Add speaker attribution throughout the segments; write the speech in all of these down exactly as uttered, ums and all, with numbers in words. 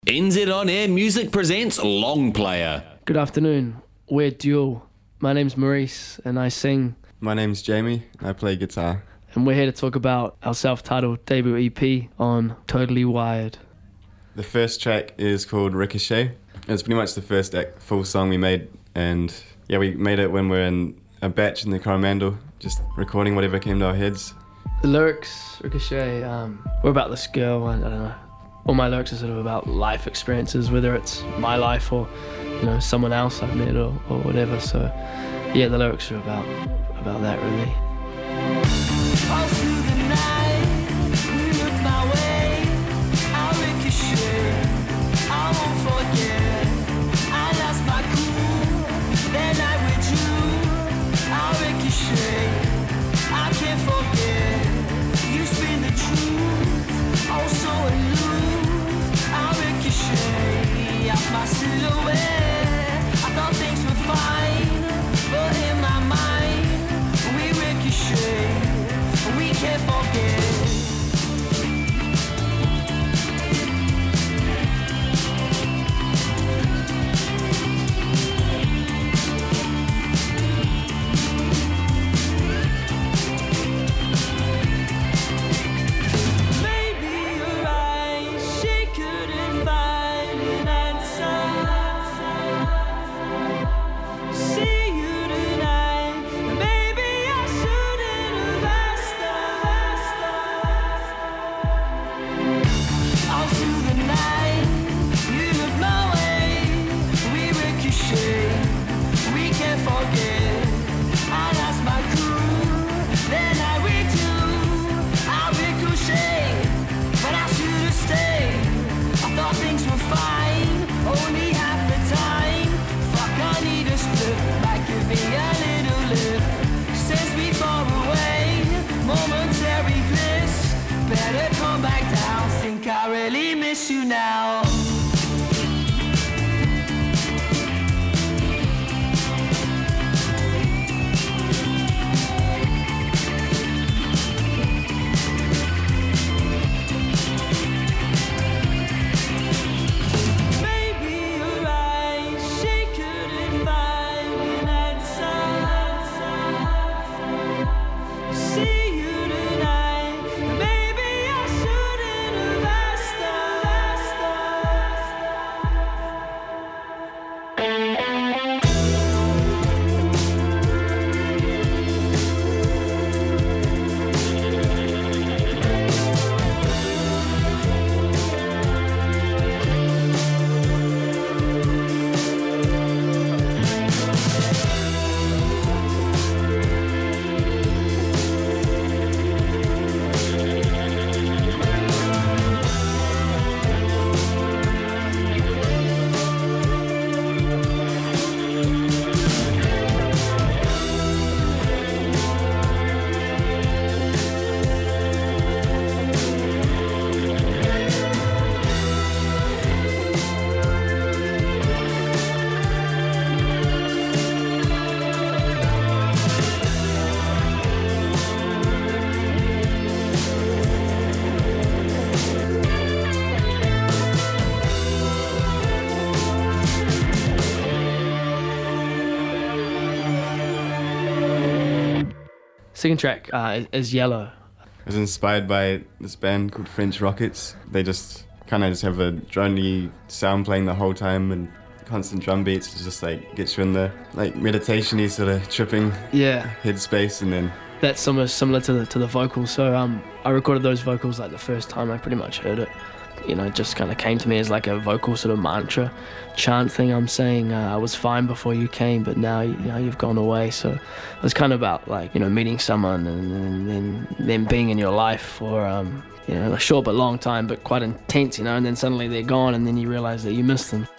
Speaker 1: N Z On Air Music presents Long Player.
Speaker 2: Good afternoon. We're Dual. My name's Maurice and I sing.
Speaker 3: My name's Jamie. I play guitar.
Speaker 2: And we're here to talk about our self-titled debut E P on Totally Wired.
Speaker 3: The first track is called Ricochet. It's pretty much the first full song we made, and yeah, we made it when we were in a batch in the Coromandel, just recording whatever came to our heads.
Speaker 2: The lyrics, Ricochet, um, were about this girl, and I don't know. All my lyrics are sort of about life experiences, whether it's my life or, you know, someone else I've met or, or whatever. So, yeah, the lyrics are about about that really.
Speaker 4: All through the night, you look my way. I ricochet, I won't forget. I lost my cool, that night with you. I ricochet, I can't forget. You spin the truth, also aloof. I ricochet off my silhouette. I thought things were fine, but in my mind, we ricochet. We can't forget. Maybe you're right, she couldn't find an answer. See you tonight, maybe I shouldn't have asked her. All through the night, you look my way. We ricochet, we can't forget. I lost my cool, then I we do. I ricochet, but I should have stayed. I thought things were fine, only half the time. Fuck, I need a split, might give me a little lift. Sends me far away, momentary bliss. Better come back down, think I really miss you now. Maybe you're right, she couldn't find an answer. See you tonight, maybe I shouldn't have asked
Speaker 2: Second track uh, is Yellow.
Speaker 3: I was inspired by this band called French Rockets. They just kind of just have a droney sound playing the whole time and constant drum beats. It just like gets you in the like meditation-y sort of tripping
Speaker 2: Yeah,
Speaker 3: headspace, and then
Speaker 2: that's similar similar to the to the vocals. So um, I recorded those vocals like the first time I pretty much heard it. You know, it just kind of came to me as like a vocal sort of mantra, chant thing. I'm saying uh, I was fine before you came, but now you know you've gone away. So it was kind of about like you know meeting someone and then them being in your life for um, you know a short but long time, but quite intense. You know, and then suddenly they're gone, and then you realize that you missed them.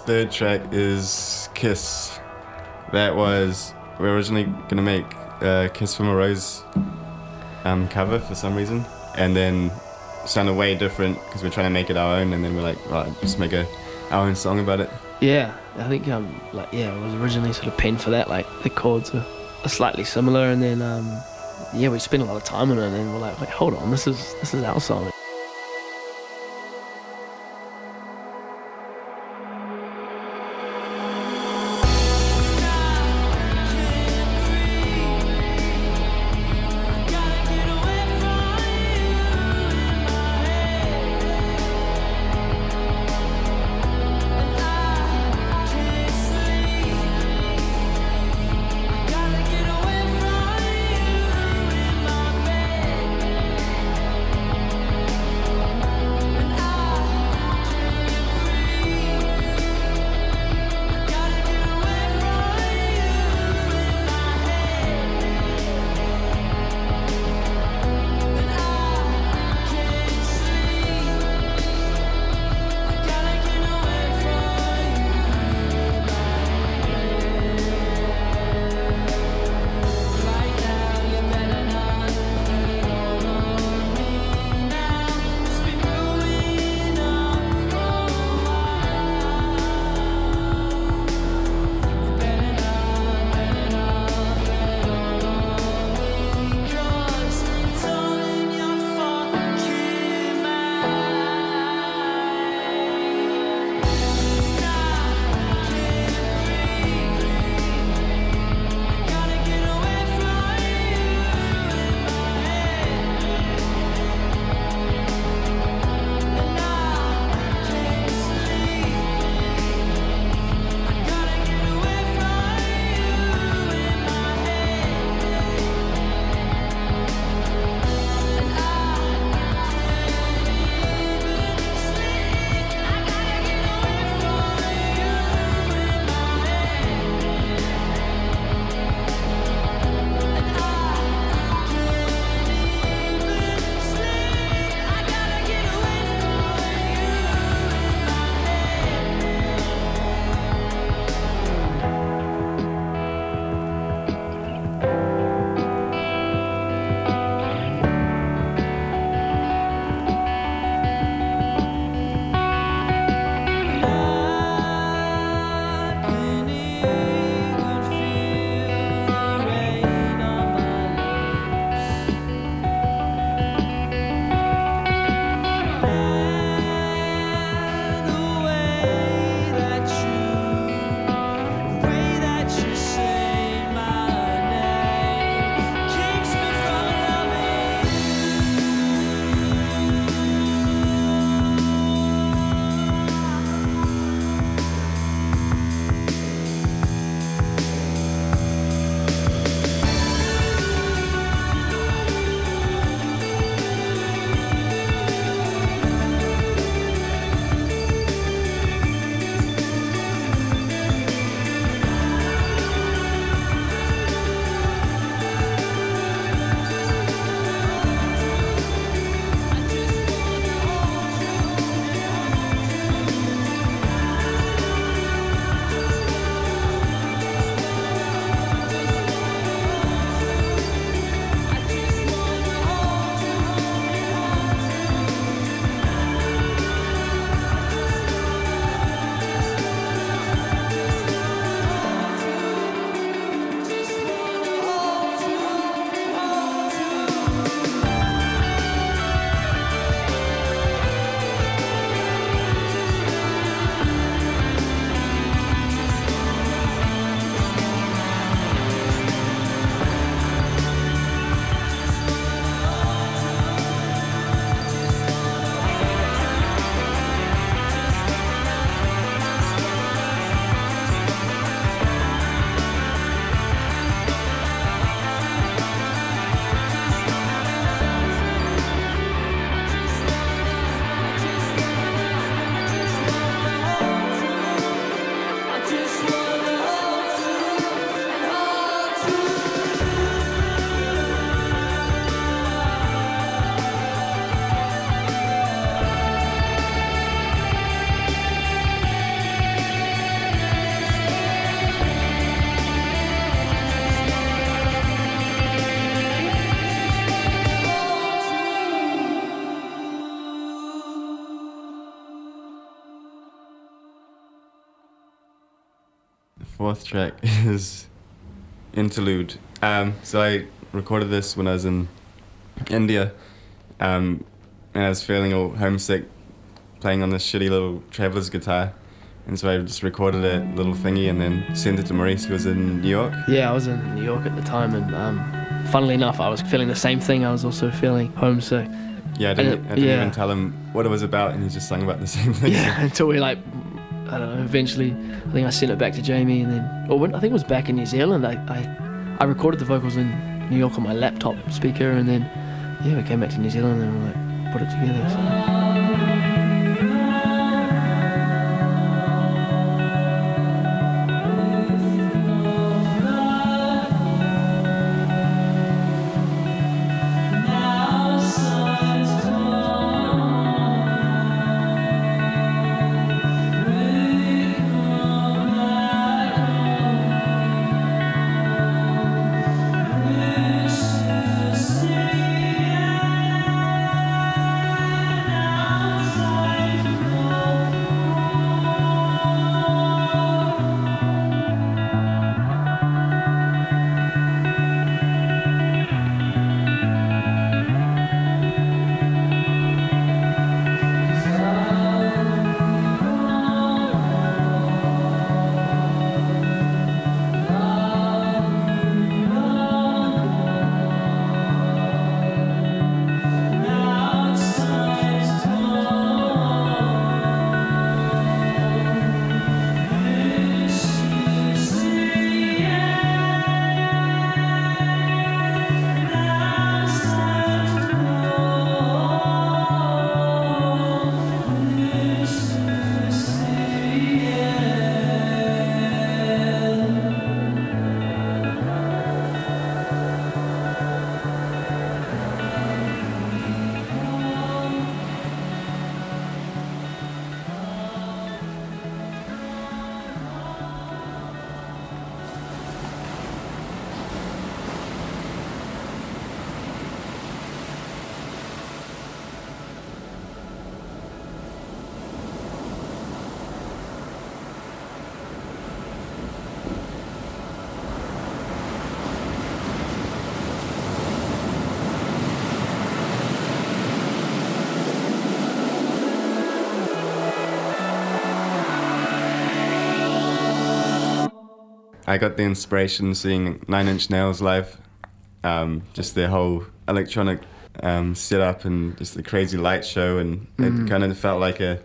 Speaker 3: third track is Kiss. That was, we were originally going to make uh, Kiss from a Rose um, cover for some reason, and then it sounded way different because we're trying to make it our own, and then we're like, right, just make a, our own song about it.
Speaker 2: Yeah, I think um like yeah, it was originally sort of penned for that. Like the chords are, are slightly similar, and then um yeah, we spent a lot of time on it, and then we're like, wait, hold on, this is this is our song.
Speaker 3: fourth track is Interlude. Um, so I recorded this when I was in India, um, and I was feeling all homesick, playing on this shitty little Traveler's guitar, and so I just recorded a little thingy and then sent it to Maurice, who was in New York.
Speaker 2: Yeah, I was in New York at the time, and um, funnily enough, I was feeling the same thing. I was also feeling homesick.
Speaker 3: Yeah, I didn't,
Speaker 2: And it-
Speaker 3: I didn't
Speaker 2: yeah.
Speaker 3: even tell him what it was about, and he just sang about the same thing.
Speaker 2: Yeah, until we like, I don't know. Eventually, I think I sent it back to Jamie, and then, or when, I think it was back in New Zealand. I, I, I recorded the vocals in New York on my laptop speaker, and then, yeah, we came back to New Zealand and we like put it together. So.
Speaker 3: I got the inspiration seeing Nine Inch Nails live, um, just their whole electronic um, setup and just the crazy light show, and
Speaker 2: Mm.
Speaker 3: it kind of felt like a,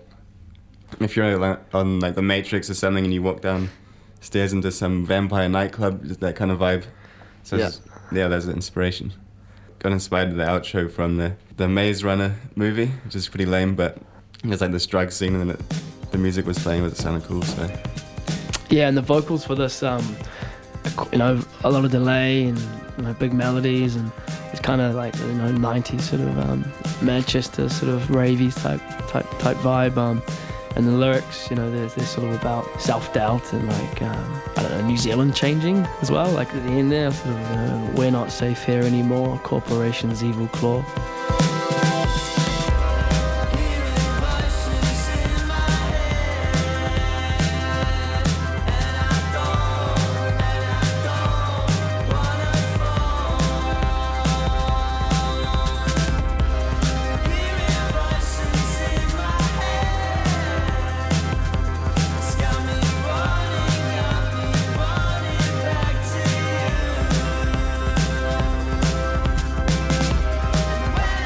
Speaker 3: if you're like, on like the Matrix or something and you walk downstairs into some vampire nightclub, just that kind of vibe. So
Speaker 2: Yeah.
Speaker 3: it's- yeah, that's the inspiration. Got inspired by the outro from the, the Maze Runner movie, which is pretty lame, but there's like this drug scene and then it, the music was playing with it, sounded cool, so.
Speaker 2: Yeah, and the vocals for this, um, you know, a lot of delay and you know, big melodies, and it's kind of like you know nineties sort of um, Manchester sort of ravey type type type vibe. Um, and the lyrics, you know, they're, they're sort of about self-doubt and like um, I don't know, New Zealand changing as well. Like at the end there, sort of, you know, we're not safe here anymore. Corporation's evil claw.
Speaker 4: Back to you.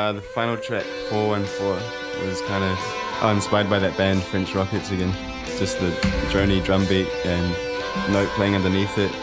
Speaker 3: Uh, the final track, four one four, was kind of oh, inspired by that band, French Rockets again. Just the drony drum beat and note playing underneath it.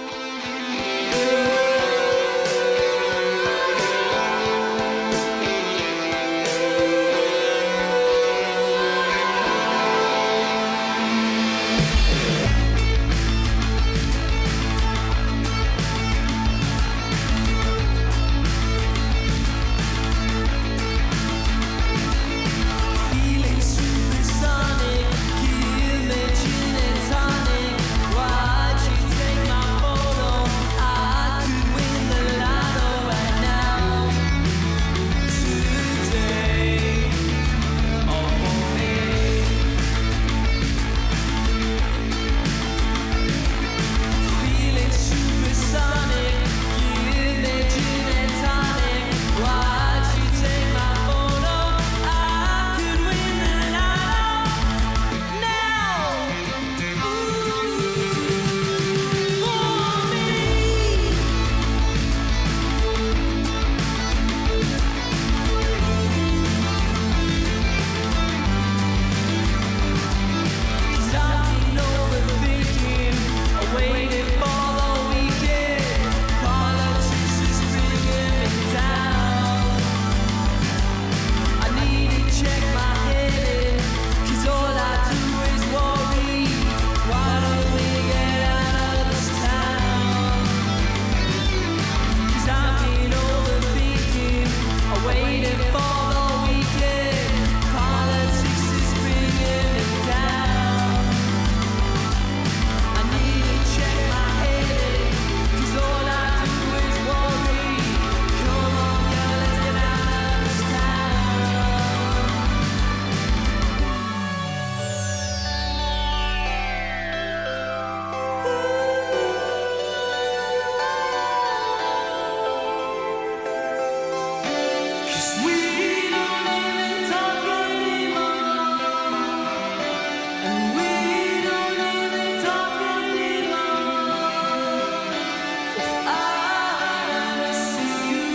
Speaker 4: Feeling supersonic, give me gin and tonic. Why'd you take my photo? I could win the lotto right now, today, all for me. Feeling supersonic, give me gin and tonic. Why'd you take my photo? I could win the lotto now. Ooh, for me. 'Cause I've been overthinking, I waited for the weekend. Politics is bringing me down. I need to check my head, 'cause all I do is worry. Why don't we get out of this town? 'Cause I've been overthinking, I waited for the weekend. Politics is bringing me down. I need to check my head, 'cause all I do is worry. Come on, girl, let's get out of this town. 'Cause we don't even talk anymore, and we don't even talk anymore. If I never see you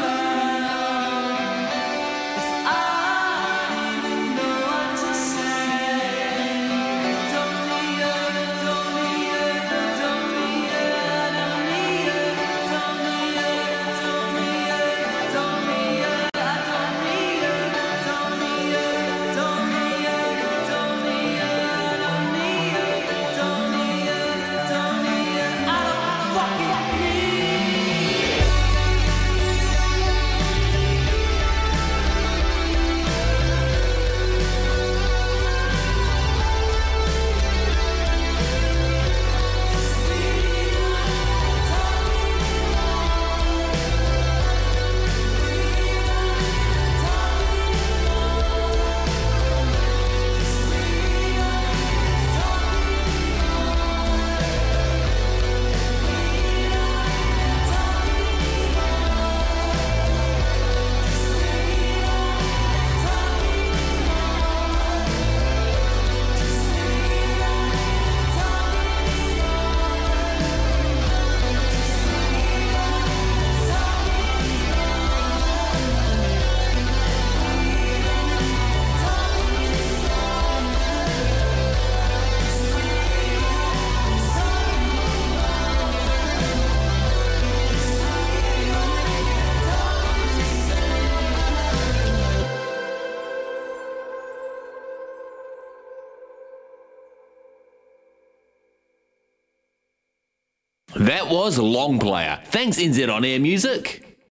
Speaker 4: around, if I even know what to say, don't need you, don't need you, don't need you, don't need you, don't need you, don't need you, don't need you, I don't need you, don't need you, don't need you, don't need you, I don't need you, don't need you, don't need you, I don't fucking need you.
Speaker 1: That was Long Player. Thanks, N Z On Air Music.